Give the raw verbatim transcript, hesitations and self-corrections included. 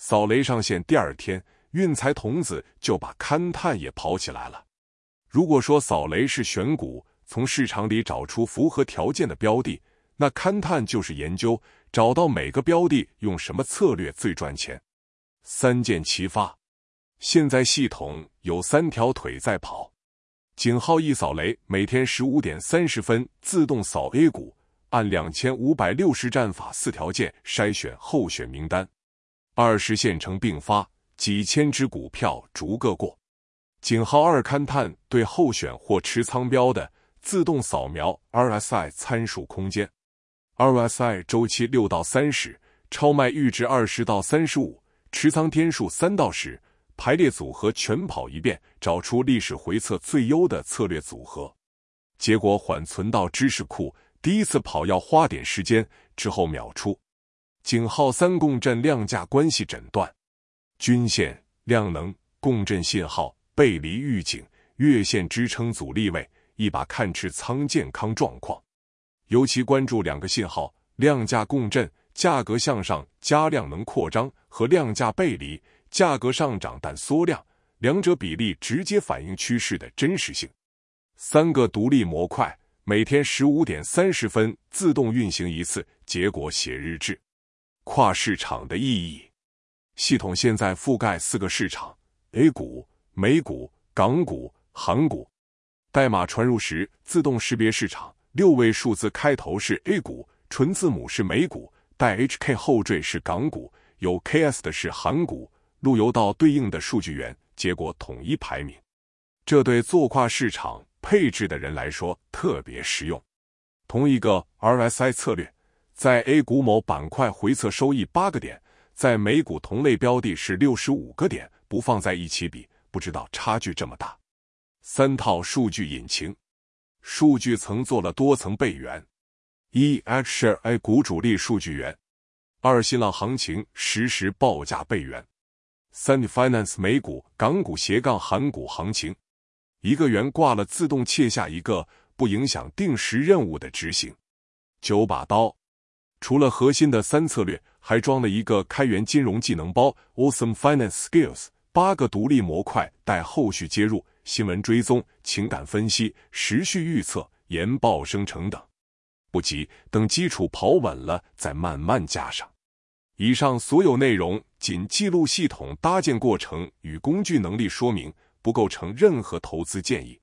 扫雷上线第二天，运财童子就把勘探也跑起来了。如果说扫雷是选股，从市场里找出符合条件的标的，那勘探就是研究，找到每个标的用什么策略最赚钱。三箭齐发，现在系统有三条腿在跑。井号一扫雷，每天十五点三十分自动扫 A 股，按两千五百六十战法四条件筛选候选名单，二十线程并发，几千只股票逐个过。井号二勘探对候选或持仓标的自动扫描 R S I 参数空间， R S I 周期六到三十，超卖阈值二十到三十五，持仓天数三到十，排列组合全跑一遍，找出历史回测最优的策略组合。结果缓存到知识库，第一次跑要花点时间，之后秒出。井号三共振量价关系诊断，均线、量能、共振信号、背离预警、月线支撑阻力位，一把看持仓健康状况。尤其关注两个信号：量价共振，价格向上加量能扩张，和量价背离，价格上涨但缩量，两者比例直接反映趋势的真实性。三个独立模块，每天十五点三十分自动运行一次，结果写日志。跨市场的意义，系统现在覆盖四个市场： A 股、美股、港股、韩股。代码传入时自动识别市场，六位数字开头是 A 股，纯字母是美股，带 H K 后缀是港股，有 K S 的是韩股，路由到对应的数据源，结果统一排名。这对做跨市场配置的人来说特别实用。同一个 R S I 策略，在 A 股某板块回测收益八个点，在美股同类标的是六十五个点，不放在一起比，不知道差距这么大。三套数据引擎，数据层做了多层备援：一 Xshare A 股主力数据源，二新浪行情实时报价备援，三 Finance 美股、港股斜杠韩股行情。一个源挂了，自动切下一个，不影响定时任务的执行。九把刀，除了核心的三策略，还装了一个开源金融技能包 Awesome Finance Skills， 八个独立模块待后续接入，新闻追踪、情感分析、时序预测、研报生成等。不急，等基础跑稳了再慢慢加上。以上所有内容仅记录系统搭建过程与工具能力说明，不构成任何投资建议。